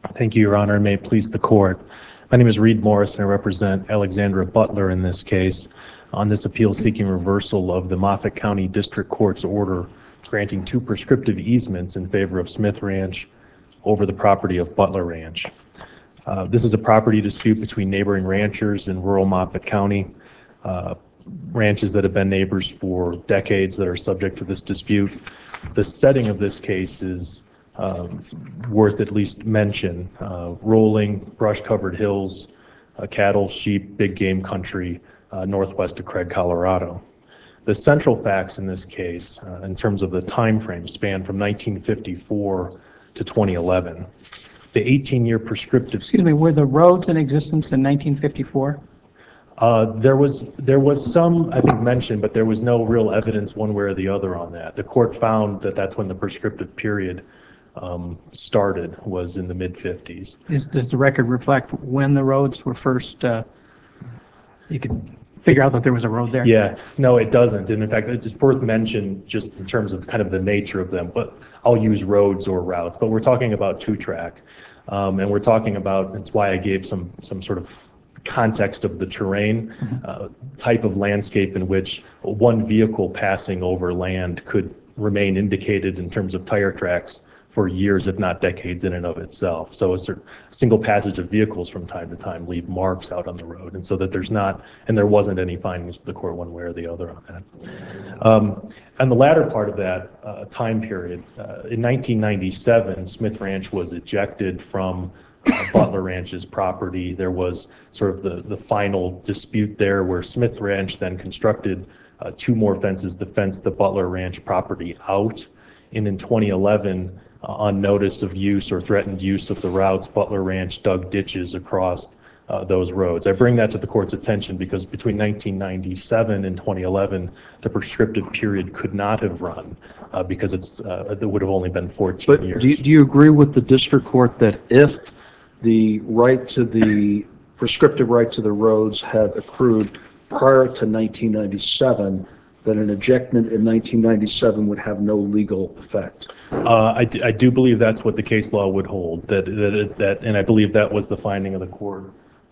Thank you, Your Honor, and may it please the court. My name is Reed Morris, and I represent Alexandra Butler in this case on this appeal seeking reversal of the Moffat County District Court's order granting 2 prescriptive easements in favor of Smith Ranch over the property of Butler Ranch. This is a property dispute between neighboring ranchers in rural Moffat County, ranches that have been neighbors for decades that are subject to this dispute. The setting of this case is worth at least mention. Rolling, brush-covered hills, cattle, sheep, big game country, northwest of Craig, Colorado. The central facts in this case, in terms of the time frame, span from 1954 to 2011. The 18-year prescriptive... Excuse me, were the roads in existence in 1954? There was some, I think, mention, but there was no real evidence one way or the other on that. The court found that that's when the prescriptive period started, was in the mid-50s. Does the record reflect when the roads were first, you could figure out that there was a road there? Yeah, no, it doesn't. And in fact, it's worth mention just in terms of kind of the nature of them, but I'll use roads or routes, but we're talking about 2-track. And we're talking about, that's why I gave some sort of context of the terrain, type of landscape in which one vehicle passing over land could remain indicated in terms of tire tracks for years, if not decades in and of itself. So a single passage of vehicles from time to time leave marks out on the road, and so that there's not, and there wasn't any findings of the court one way or the other on that. And the latter part of that time period, in 1997, Smith Ranch was ejected from Butler Ranch's property. There was sort of the final dispute there where Smith Ranch then constructed 2 more fences to fence the Butler Ranch property out. And in 2011, on notice of use or threatened use of the routes, Butler Ranch dug ditches across those roads. I bring that to the court's attention because between 1997 and 2011, the prescriptive period could not have run because it would have only been 14 years. Do you agree with the district court that if the right to the prescriptive right to the roads had accrued prior to 1997, that an ejectment in 1997 would have no legal effect? I do believe that's what the case law would hold, and I believe that was the finding of the court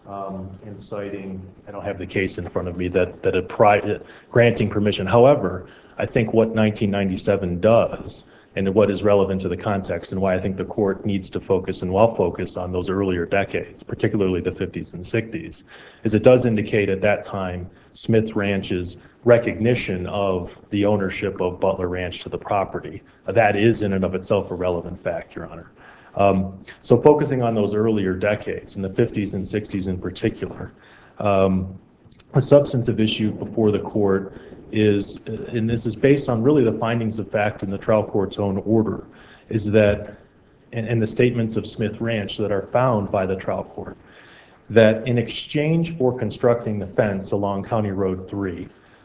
in citing, I don't have the case in front of me, that granting permission. However, I think what 1997 does, and what is relevant to the context, and why I think the court needs to focus and will focus on those earlier decades, particularly the 50s and 60s, is it does indicate at that time Smith Ranch's recognition of the ownership of Butler Ranch to the property. That is in and of itself a relevant fact, Your Honor. So focusing on those earlier decades, in the 50s and 60s in particular, a substantive issue before the court is, and this is based on really the findings of fact in the trial court's own order, is that, and the statements of Smith Ranch that are found by the trial court, that in exchange for constructing the fence along County Road 3,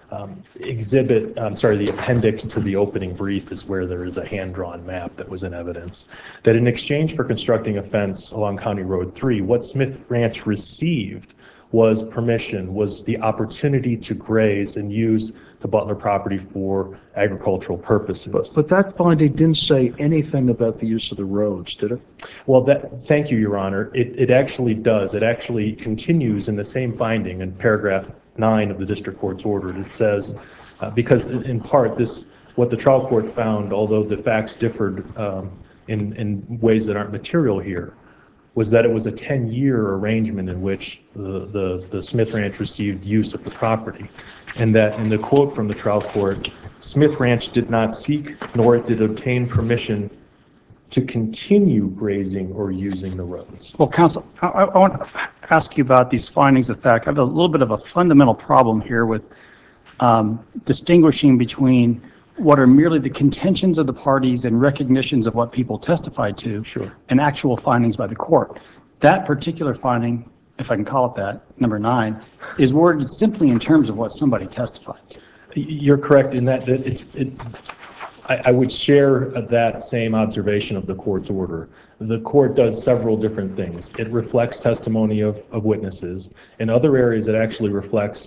the appendix to the opening brief is where there is a hand-drawn map that was in evidence, that in exchange for constructing a fence along County Road 3, what Smith Ranch received was permission, was the opportunity to graze and use the Butler property for agricultural purposes. But that finding didn't say anything about the use of the roads, did it? Well, thank you, Your Honor. It actually does. It actually continues in the same finding in paragraph 9 of the district court's order. It says, because in part what the trial court found, although the facts differed in ways that aren't material here, was that it was a 10-year arrangement in which the Smith Ranch received use of the property. And that in the quote from the trial court, Smith Ranch did not seek nor did obtain permission to continue grazing or using the roads. Well, counsel, I want to ask you about these findings of fact. I have a little bit of a fundamental problem here with distinguishing between what are merely the contentions of the parties and recognitions of what people testified to, Sure, and actual findings by the court. That particular finding, if I can call it that, number 9, is worded simply in terms of what somebody testified to. You're correct in that I would share that same observation of the court's order. The court does several different things. It reflects testimony of witnesses. In other areas, it actually reflects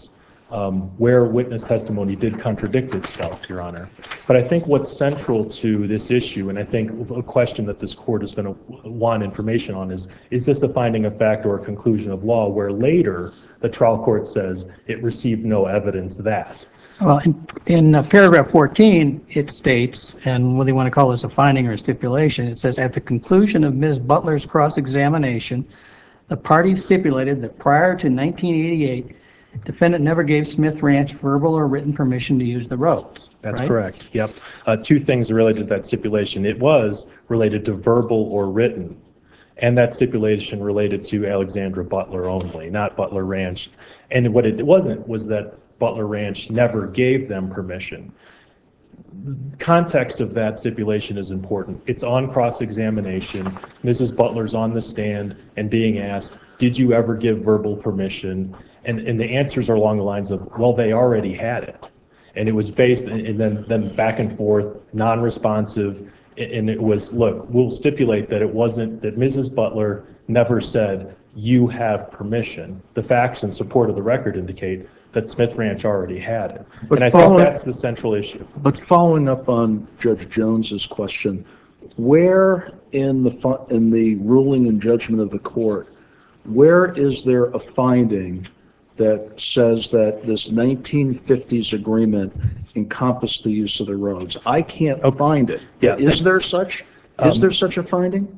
where witness testimony did contradict itself, Your Honor. But I think what's central to this issue, and I think a question that this court is going to want information on is this a finding of fact or a conclusion of law, where later the trial court says it received no evidence that. Well, in paragraph 14, it states, and whether you want to call this a finding or a stipulation, it says, at the conclusion of Ms. Butler's cross-examination, the parties stipulated that prior to 1988, defendant never gave Smith Ranch verbal or written permission to use the roads. That's right? correct. Yep. Two things related to that stipulation. It was related to verbal or written, and that stipulation related to Alexandra Butler only, not Butler Ranch. And what it wasn't was that Butler Ranch never gave them permission. Context of that stipulation is important. It's on cross-examination. Mrs. Butler's on the stand and being asked, did you ever give verbal permission? And the answers are along the lines of, well, they already had it. And it was based, and then back and forth, non-responsive. And it was, look, we'll stipulate that it wasn't, that Mrs. Butler never said, you have permission. The facts in support of the record indicate that Smith Ranch already had it. But and I think that's the central issue. But following up on Judge Jones's question, where in the ruling and judgment of the court, where is there a finding that says that this 1950s agreement encompassed the use of the roads? I can't find it. Yeah. Is there such a finding?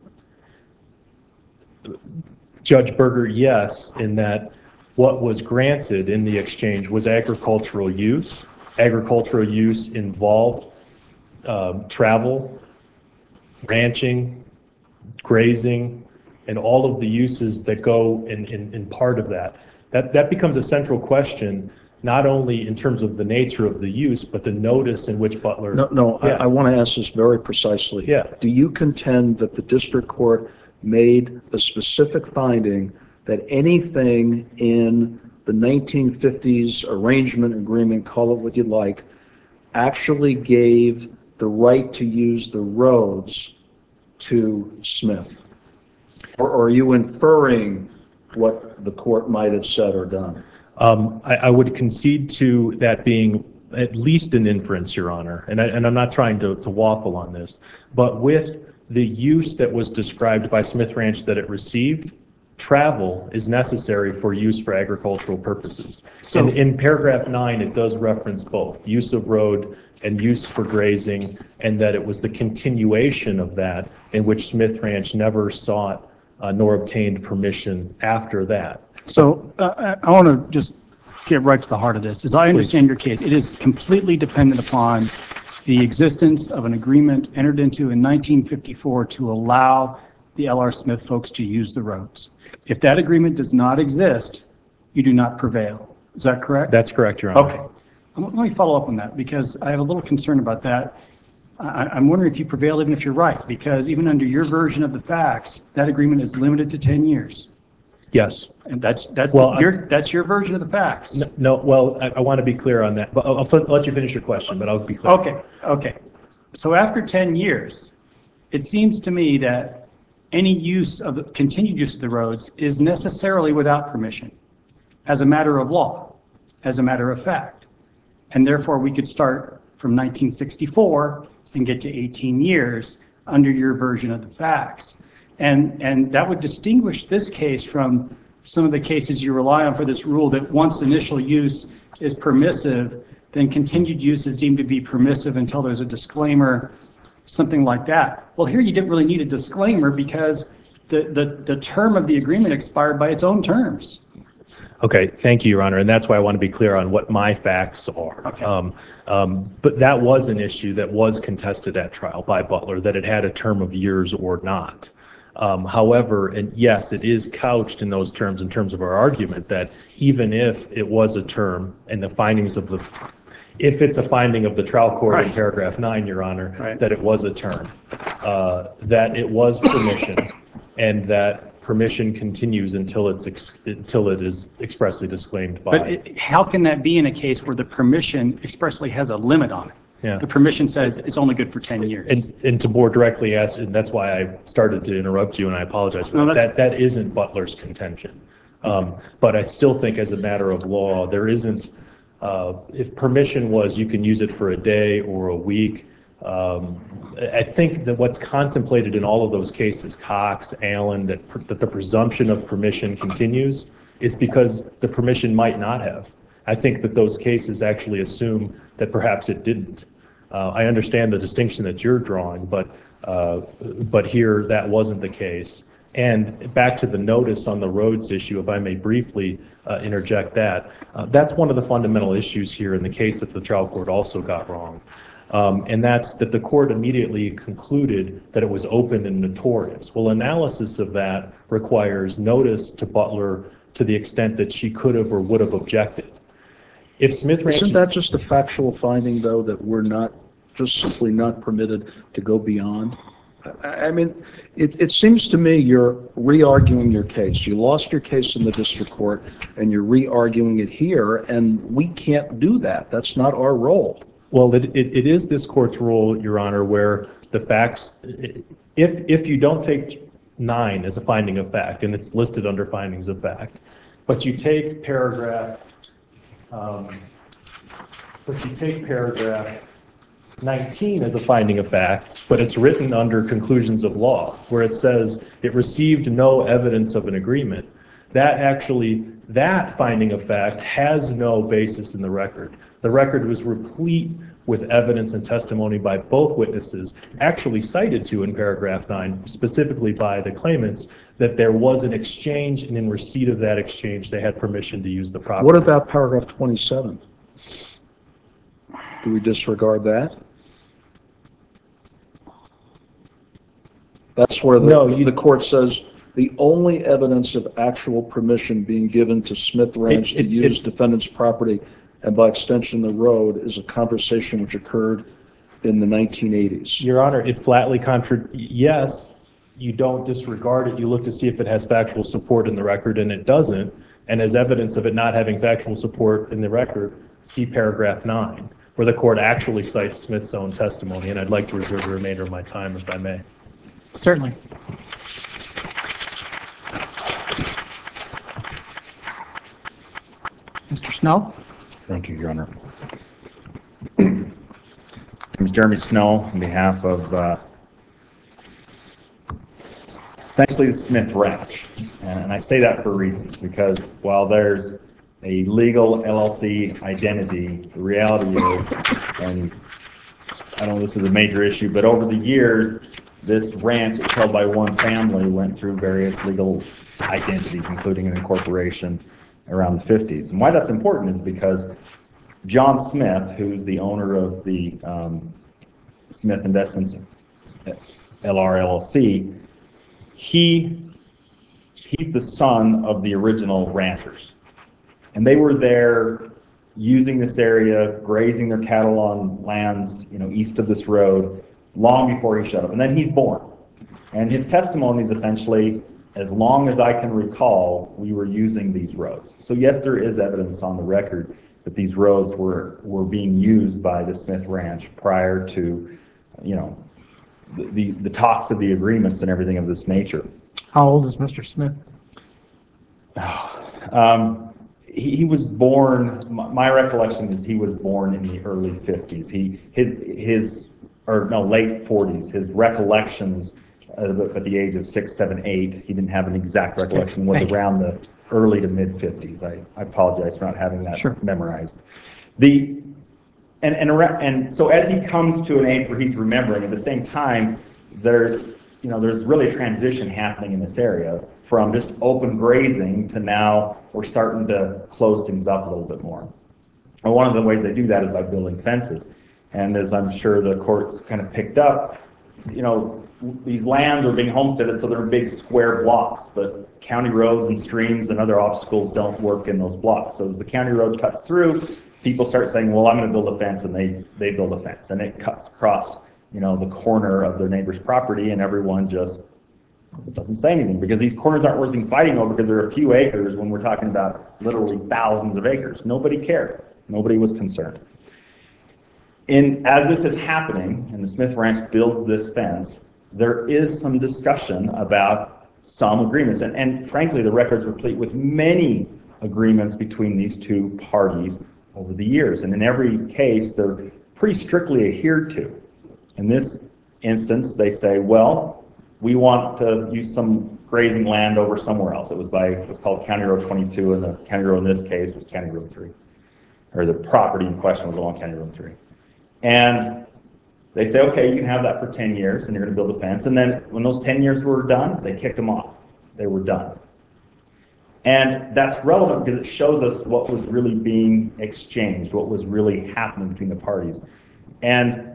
Judge Berger, yes, in that what was granted in the exchange was agricultural use. Agricultural use involved travel, ranching, grazing, and all of the uses that go in part of that. That becomes a central question, not only in terms of the nature of the use, but the notice in which Butler... No, Yeah. I want to ask this very precisely. Yeah. Do you contend that the district court made a specific finding that anything in the 1950s arrangement, agreement, call it what you'd like, actually gave the right to use the roads to Smith? Or are you inferring what the court might have said or done? I would concede to that being at least an inference, Your Honor, and I'm not trying to waffle on this, but with the use that was described by Smith Ranch that it received, travel is necessary for use for agricultural purposes. So- And in paragraph 9, it does reference both use of road and use for grazing, and that it was the continuation of that in which Smith Ranch never sought nor obtained permission after that. So I want to just get right to the heart of this. As I understand your case, it is completely dependent upon the existence of an agreement entered into in 1954 to allow the L.R. Smith folks to use the roads. If that agreement does not exist, you do not prevail. Is that correct? That's correct, Your Honor. Okay. Let me follow up on that because I have a little concern about that. I'm wondering if you prevail even if you're right, because even under your version of the facts, that agreement is limited to 10 years. Yes. And that's Well, your version of the facts. No, well, I want to be clear on that, but I'll let you finish your question, but I'll be clear. Okay. So after 10 years, it seems to me that any use of the continued use of the roads is necessarily without permission as a matter of law, as a matter of fact. And therefore, we could start from 1964 and get to 18 years under your version of the facts. And that would distinguish this case from some of the cases you rely on for this rule that once initial use is permissive, then continued use is deemed to be permissive until there's a disclaimer, something like that. Well, here you didn't really need a disclaimer because the term of the agreement expired by its own terms. Okay, thank you, Your Honor, and that's why I want to be clear on what my facts are. Okay. But that was an issue that was contested at trial by Butler, that it had a term of years or not. However, and yes, it is couched in those terms in terms of our argument that even if it was a term and the findings of if it's a finding of the trial court in paragraph 9, Your Honor, that it was a term, that it was permission, and that permission continues until it is expressly disclaimed by. But how can that be in a case where the permission expressly has a limit on it? Yeah. The permission says it's only good for 10 years. And to more directly ask, and that's why I started to interrupt you, and I apologize for that isn't Butler's contention. But I still think as a matter of law, there isn't If permission was you can use it for a day or a week, I think that what's contemplated in all of those cases, Cox, Allen, that the presumption of permission continues is because the permission might not have. I think that those cases actually assume that perhaps it didn't. I understand the distinction that you're drawing, but here that wasn't the case. And back to the notice on the roads issue, if I may briefly interject that, that's one of the fundamental issues here in the case that the trial court also got wrong. And that's that the court immediately concluded that it was open and notorious. Well, analysis of that requires notice to Butler to the extent that she could have or would have objected. If Smith Ranch... Isn't that just a factual finding, though, that we're not, just simply not permitted to go beyond? I mean, it seems to me you're re-arguing your case. You lost your case in the district court, and you're re-arguing it here, and we can't do that. That's not our role. Well, it is this court's role, Your Honor, where the facts, if you don't take 9 as a finding of fact, and it's listed under findings of fact, but you take paragraph 19 as a finding of fact, but it's written under conclusions of law, where it says it received no evidence of an agreement. That finding of fact has no basis in the record. The record was replete with evidence and testimony by both witnesses, actually cited to in paragraph 9, specifically by the claimants, that there was an exchange, and in receipt of that exchange, they had permission to use the property. What about paragraph 27? Do we disregard that? That's where the court says the only evidence of actual permission being given to Smith Ranch to use defendant's property and by extension the road is a conversation which occurred in the 1980s. Your Honor, it flatly yes, you don't disregard it. You look to see if it has factual support in the record, and it doesn't. And as evidence of it not having factual support in the record, see paragraph 9, where the court actually cites Smith's own testimony. And I'd like to reserve the remainder of my time, if I may. Certainly. Mr. Snow? Thank you, Your Honor. My name is Jeremy Snow on behalf of essentially the Smith Ranch. And I say that for a reason, because while there's a legal LLC identity, the reality is, and I don't know if this is a major issue, but over the years, this ranch that's held by one family went through various legal identities, including an incorporation around the 50s. And why that's important is because John Smith, who's the owner of the Smith Investments LLC, he's the son of the original ranchers. And they were there using this area, grazing their cattle on lands, east of this road, long before he showed up. And then he's born. And his testimony is essentially, as long as I can recall, we were using these roads. So yes, there is evidence on the record that these roads were being used by the Smith Ranch prior to, the talks of the agreements and everything of this nature. How old is Mr. Smith? He was born, my recollection is he was born in the early 50s. Late 40s. His recollections at the age of 6, 7, 8, he didn't have an exact recollection, was around the early to mid 50s. I apologize for not having that memorized. And so as he comes to an age where he's remembering, at the same time, there's really a transition happening in this area from just open grazing to now we're starting to close things up a little bit more. And one of the ways they do that is by building fences. And as I'm sure the courts kind of picked up, these lands are being homesteaded, so they're big square blocks, but county roads and streams and other obstacles don't work in those blocks. So as the county road cuts through, people start saying, well, I'm going to build a fence, and they build a fence, and it cuts across, the corner of their neighbor's property, and everyone just doesn't say anything, because these corners aren't worth fighting over, because they're a few acres when we're talking about literally thousands of acres. Nobody cared. Nobody was concerned. As this is happening, and the Smith Ranch builds this fence, there is some discussion about some agreements. And frankly, the record's replete with many agreements between these two parties over the years. And in every case, they're pretty strictly adhered to. In this instance, they say, well, we want to use some grazing land over somewhere else. It was by what's called County Road 22, and the county road in this case was County Road 3. Or the property in question was along County Road 3. And they say, okay, you can have that for 10 years, and you're going to build a fence. And then when those 10 years were done, they kicked them off. They were done. And that's relevant because it shows us what was really being exchanged, what was really happening between the parties. And,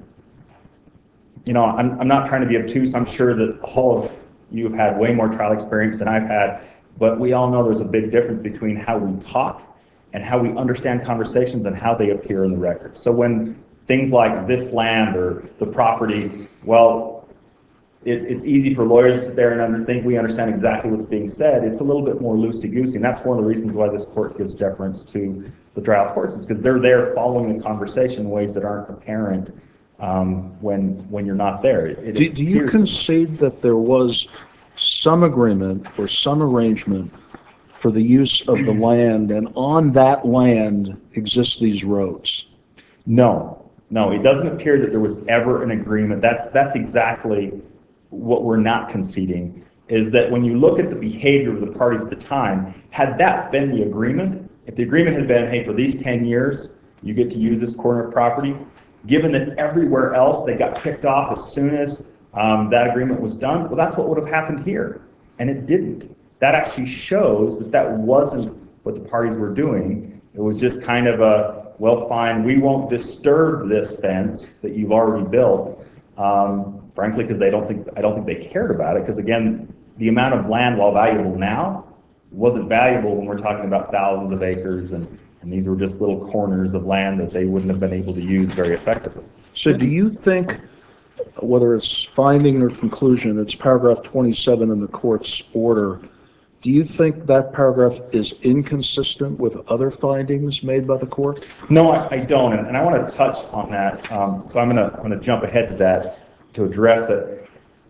you know, I'm not trying to be obtuse. I'm sure that all of you have had way more trial experience than I've had, but we all know there's a big difference between how we talk and how we understand conversations and how they appear in the record. So when things like this land or the property, well, it's easy for lawyers to sit there and think we understand exactly what's being said. It's a little bit more loosey-goosey, and that's one of the reasons why this court gives deference to the trial courts, is because they're there following the conversation in ways that aren't apparent when you're not there. Do you concede that there was some agreement or some arrangement for the use of the land, and on that land exist these roads? No, it doesn't appear that there was ever an agreement. That's exactly what we're not conceding, is that when you look at the behavior of the parties at the time, had that been the agreement, if the agreement had been, hey, for these 10 years, you get to use this corner of property, given that everywhere else they got kicked off as soon as that agreement was done, well, that's what would have happened here. And it didn't. That actually shows that that wasn't what the parties were doing. It was just kind of a, well, fine, we won't disturb this fence that you've already built, frankly, because I don't think they cared about it. Because again, the amount of land, while valuable now, wasn't valuable when we're talking about thousands of acres, and these were just little corners of land that they wouldn't have been able to use very effectively. So do you think, whether it's finding or conclusion, it's paragraph 27 in the court's order, do you think that paragraph is inconsistent with other findings made by the court? No, I don't, and I want to touch on that. So I'm going to jump ahead to that to address it.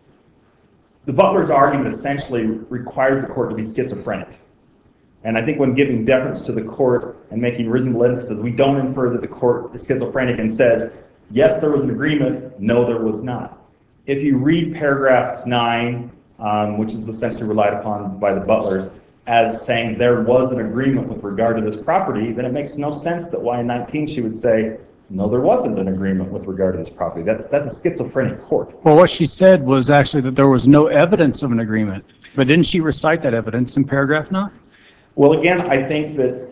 The Butler's argument essentially requires the court to be schizophrenic. And I think when giving deference to the court and making reasonable inferences, we don't infer that the court is schizophrenic and says, yes, there was an agreement, no, there was not. If you read paragraph 9, which is essentially relied upon by the Butlers, as saying there was an agreement with regard to this property, then it makes no sense that why in 19 she would say, no, there wasn't an agreement with regard to this property. That's a schizophrenic court. Well, what she said was actually that there was no evidence of an agreement, but didn't she recite that evidence in paragraph 9? Well, again, I think that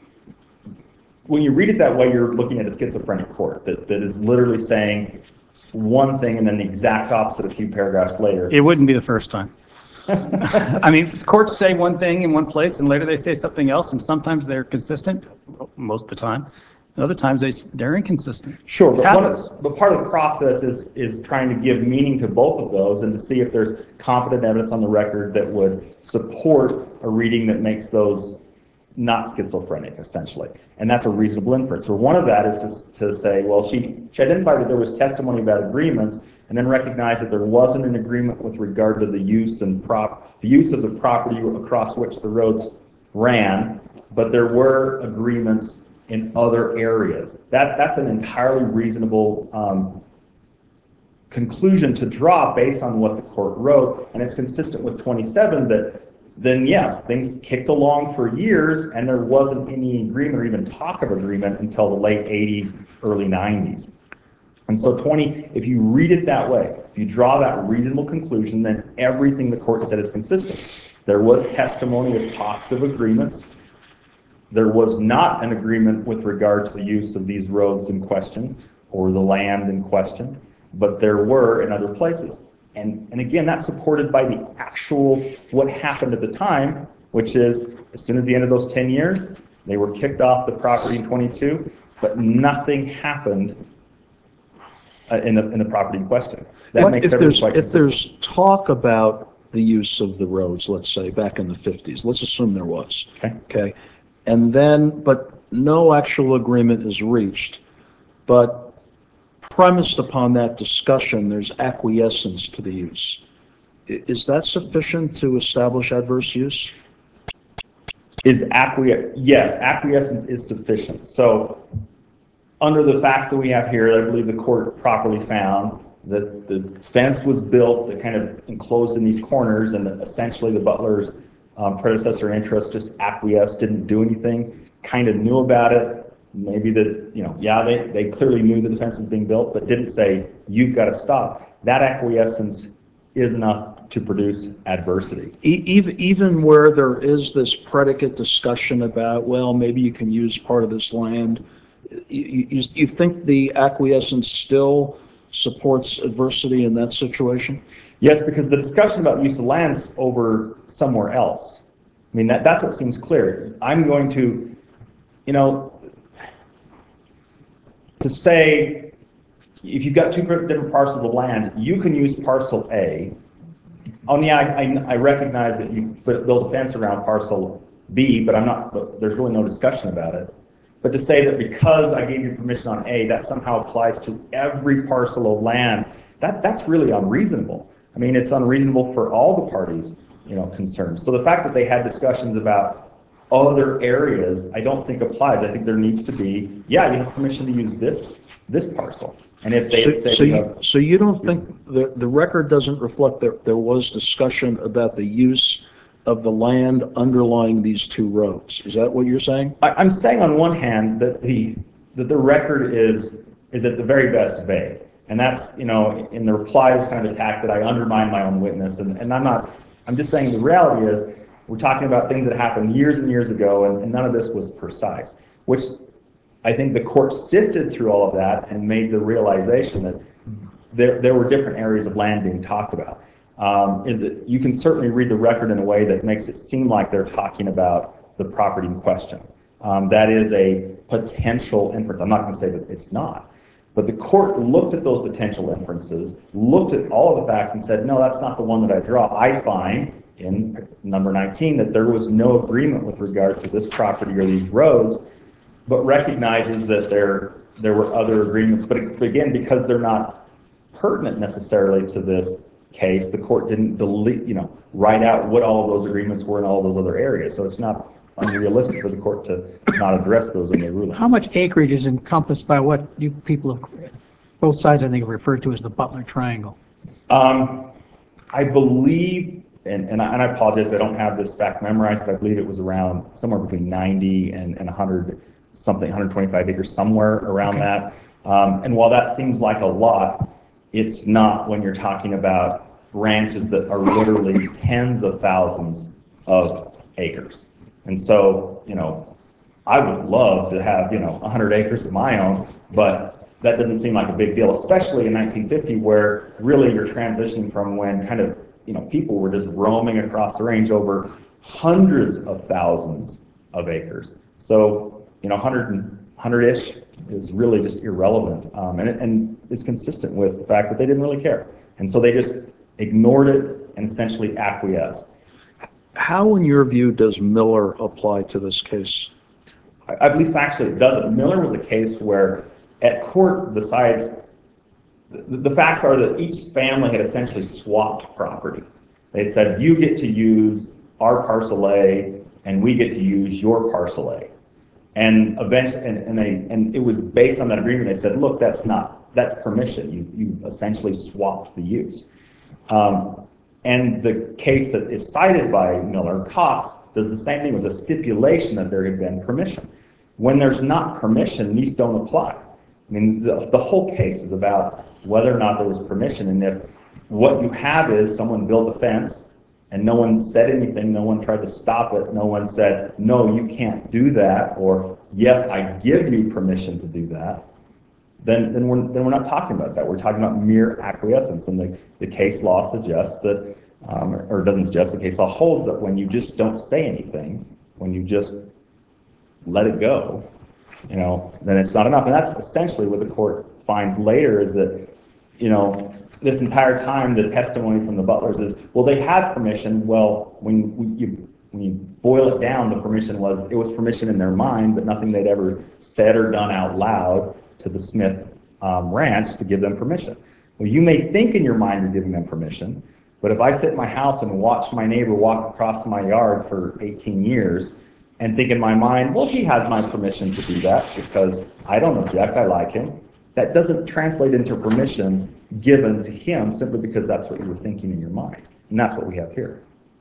when you read it that way, you're looking at a schizophrenic court that is literally saying one thing and then the exact opposite a few paragraphs later. It wouldn't be the first time. I mean, courts say one thing in one place and later they say something else, and sometimes they're consistent, most of the time. And other times they're inconsistent. Sure, but part of the process is trying to give meaning to both of those and to see if there's competent evidence on the record that would support a reading that makes those not schizophrenic, essentially. And that's a reasonable inference. So one of that is to say, well, she identified that there was testimony about agreements and then recognized that there wasn't an agreement with regard to the use and the use of the property across which the roads ran, but there were agreements in other areas. That's an entirely reasonable conclusion to draw based on what the court wrote, and it's consistent with 27 that then yes, things kicked along for years and there wasn't any agreement or even talk of agreement until the late 80s, early 90s. And so if you read it that way, if you draw that reasonable conclusion, then everything the court said is consistent. There was testimony with talks of agreements. There was not an agreement with regard to the use of these roads in question or the land in question, but there were in other places. And again, that's supported by the actual what happened at the time, which is as soon as the end of those 10 years, they were kicked off the property in 22, but nothing happened in the property in question. That makes everything quite consistent. If there's talk about the use of the roads, let's say back in the 50s, let's assume there was. Okay. And then, but no actual agreement is reached, but premised upon that discussion, there's acquiescence to the use. Is that sufficient to establish adverse use? Yes, acquiescence is sufficient. So under the facts that we have here, I believe the court properly found that the fence was built that kind of enclosed in these corners, and that essentially the Butler's predecessor interest just acquiesced, didn't do anything, kind of knew about it. Maybe that, yeah, they clearly knew that the fence was being built, but didn't say, you've got to stop. That acquiescence is enough to produce adversity. Even where there is this predicate discussion about, well, maybe you can use part of this land, you think the acquiescence still supports adversity in that situation? Yes, because the discussion about use of land's over somewhere else. I mean, that's what seems clear. I'm going to, to say, if you've got two different parcels of land, you can use parcel A. Oh yeah, I recognize that you build a fence around parcel B, but there's really no discussion about it. But to say that because I gave you permission on A, that somehow applies to every parcel of land, that's really unreasonable. I mean, it's unreasonable for all the parties, concerned. So the fact that they had discussions about other areas, I don't think applies. I think there needs to be, yeah, you have permission to use this parcel. And if they had said, so you don't think the record doesn't reflect that there was discussion about the use of the land underlying these two roads? Is that what you're saying? I'm saying on one hand that the record is at the very best vague. And that's, in the reply was kind of attacked that I undermine my own witness. And I'm just saying the reality is we're talking about things that happened years and years ago, and none of this was precise, which I think the court sifted through all of that and made the realization that there were different areas of land being talked about. Is that you can certainly read the record in a way that makes it seem like they're talking about the property in question. That is a potential inference. I'm not going to say that it's not. But the court looked at those potential inferences, looked at all of the facts and said, no, that's not the one that I draw. I find in number 19 that there was no agreement with regard to this property or these roads, but recognizes that there were other agreements. But again, because they're not pertinent necessarily to this case, the court didn't write out what all of those agreements were in all those other areas. So it's not unrealistic for the court to not address those in the ruling. How much acreage is encompassed by what you people have, both sides I think have referred to as the Butler Triangle? I believe, and I apologize, I don't have this fact memorized, but I believe it was around somewhere between 90 and 100 something, 125 acres, somewhere around that. And while that seems like a lot, it's not when you're talking about ranches that are literally tens of thousands of acres. And so, I would love to have, 100 acres of my own, but that doesn't seem like a big deal, especially in 1950, where really you're transitioning from when kind of, people were just roaming across the range over hundreds of thousands of acres. So, 100-ish is really just irrelevant. And it's consistent with the fact that they didn't really care. And so they just ignored it and essentially acquiesced. How, in your view, does Miller apply to this case? I believe factually it doesn't. Miller was a case where at court, the facts are that each family had essentially swapped property. They said, you get to use our parcel A and we get to use your parcel A. And eventually, and it was based on that agreement. They said, look, that's permission. You essentially swapped the use. And the case that is cited by Miller, Cox, does the same thing. It was a stipulation that there had been permission. When there's not permission, these don't apply. I mean, the whole case is about whether or not there was permission. And if what you have is someone built a fence and no one said anything, no one tried to stop it, no one said, no, you can't do that, or yes, I give you permission to do that, then we're not talking about that. We're talking about mere acquiescence. And the case law suggests that, or doesn't suggest, the case law holds that when you just don't say anything, when you just let it go, then it's not enough. And that's essentially what the court finds later, is that, this entire time the testimony from the Butlers is, well, they had permission. Well, when you boil it down, it was permission in their mind, but nothing they'd ever said or done out loud to the Smith ranch to give them permission. Well, you may think in your mind you're giving them permission, but if I sit in my house and watch my neighbor walk across my yard for 18 years, and think in my mind, well, he has my permission to do that because I don't object, I like him. That doesn't translate into permission given to him simply because that's what you were thinking in your mind. And that's what we have here.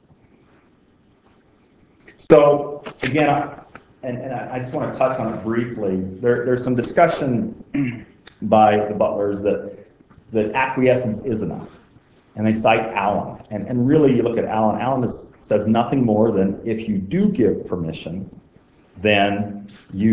So again, I just want to touch on it briefly. There's some discussion by the Butlers that acquiescence is enough. And they cite Allen. And really, you look at Allen. Allen says nothing more than if you do give permission, then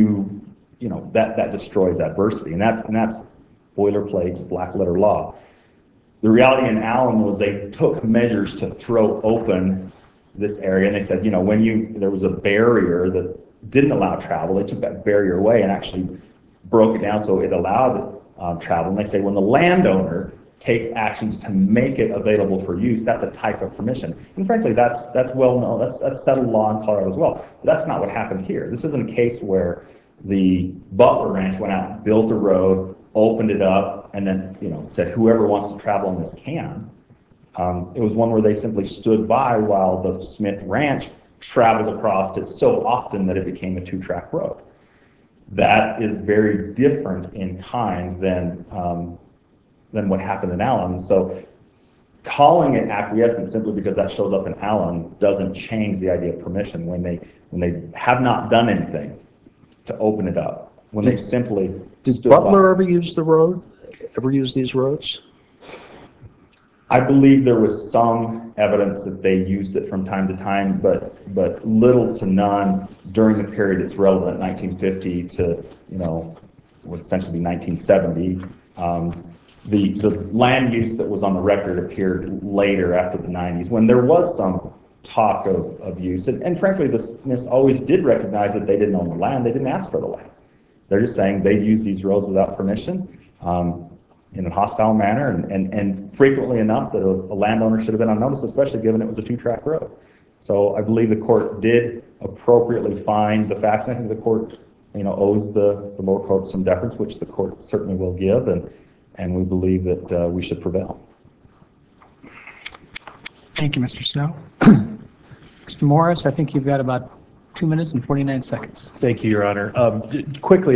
that destroys adversity. And that's boilerplate, black letter law. The reality in Allen was they took measures to throw open this area, and they said, when there was a barrier that didn't allow travel, they took that barrier away and actually broke it down so it allowed travel. And they say when the landowner takes actions to make it available for use, that's a type of permission. And frankly, that's well known. That's settled law in Colorado as well. But that's not what happened here. This isn't a case where the Butler Ranch went out, built a road, opened it up, and then said whoever wants to travel on this can. It was one where they simply stood by while the Smith Ranch traveled across it so often that it became a two-track road. That is very different in kind than what happened in Allen. So calling it acquiescence simply because that shows up in Allen doesn't change the idea of permission when they have not done anything to open it up. When they simply Did Butler ever use the road? Ever use these roads? I believe there was some evidence that they used it from time to time, but little to none during the period it's relevant, 1950 to would essentially be 1970. The land use that was on the record appeared later after the 90s when there was some talk of use. And frankly, the Smiths always did recognize that they didn't own the land. They didn't ask for the land. They're just saying they use these roads without permission in a hostile manner and frequently enough that a landowner should have been on notice, especially given it was a two-track road. So I believe the court did appropriately find the facts. And I think the court owes the lower court some deference, which the court certainly will give. And we believe that we should prevail. Thank you, Mr. Snow. Mr. Morris, I think you've got about 2 minutes and 49 seconds. Thank you, Your Honor. Quickly,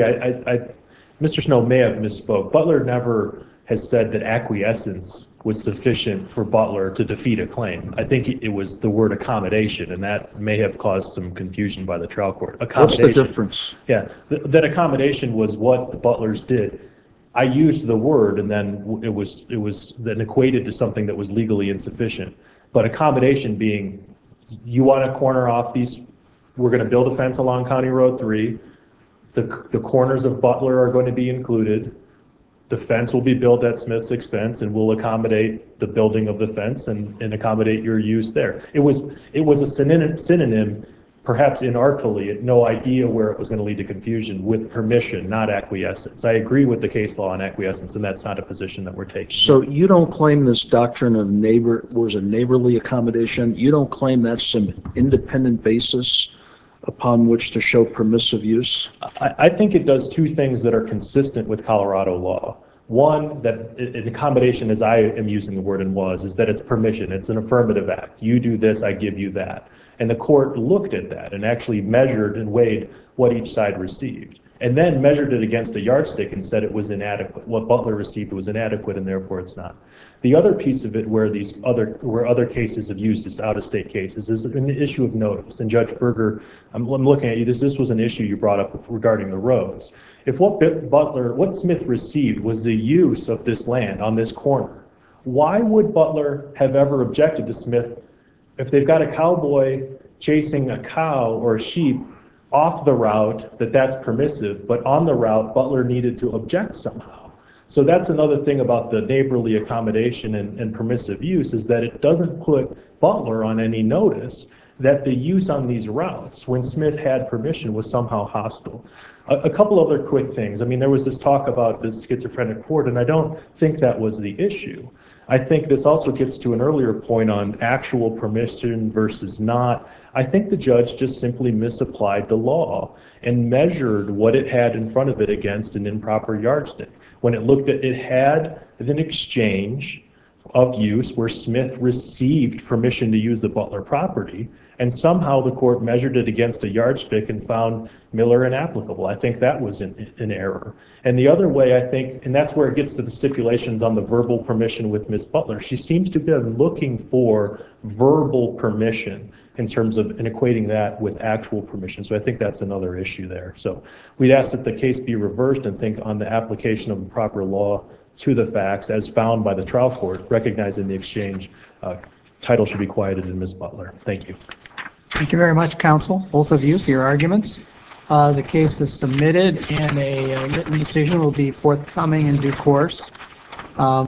Mr. Snow may have misspoke. Butler never has said that acquiescence was sufficient for Butler to defeat a claim. I think it was the word accommodation, and that may have caused some confusion by the trial court. What's the difference? Yeah, that accommodation was what the Butlers did. I used the word, and then it was then equated to something that was legally insufficient. But accommodation being, you want to corner off these, we're going to build a fence along County Road 3. The corners of Butler are going to be included. The fence will be built at Smith's expense, and we'll accommodate the building of the fence and accommodate your use there. It was a synonym, perhaps inartfully, no idea where it was going to lead to confusion, with permission, not acquiescence. I agree with the case law on acquiescence, and that's not a position that we're taking. So you don't claim this doctrine of was a neighborly accommodation? You don't claim that's some independent basis upon which to show permissive use? I think it does two things that are consistent with Colorado law. One, that an accommodation, as I am using the word and is that it's permission. It's an affirmative act. You do this, I give you that. And the court looked at that and actually measured and weighed what each side received, and then measured it against a yardstick and said it was inadequate. What Butler received was inadequate, and therefore it's not. The other piece of it where other cases of use, this out-of-state cases, is an issue of notice. And Judge Berger, I'm looking at you, this was an issue you brought up regarding the roads. If what Smith received was the use of this land on this corner, why would Butler have ever objected to Smith if they've got a cowboy chasing a cow or a sheep off the route, that's permissive, but on the route, Butler needed to object somehow? So that's another thing about the neighborly accommodation and permissive use, is that it doesn't put Butler on any notice that the use on these routes, when Smith had permission, was somehow hostile. A couple other quick things. I mean, there was this talk about the schizophrenic court, and I don't think that was the issue. I think this also gets to an earlier point on actual permission versus not. I think the judge just simply misapplied the law and measured what it had in front of it against an improper yardstick. When it looked at, it had an exchange of use where Smith received permission to use the Butler property, and somehow the court measured it against a yardstick and found Miller inapplicable. I think that was an error. And the other way, I think, and that's where it gets to the stipulations on the verbal permission with Ms. Butler, she seems to be looking for verbal permission in terms of and equating that with actual permission. So I think that's another issue there. So we'd ask that the case be reversed and think on the application of the proper law to the facts as found by the trial court, recognizing the exchange. Title should be quieted in Ms. Butler. Thank you. Thank you very much, counsel, both of you, for your arguments. The case is submitted and a written decision will be forthcoming in due course.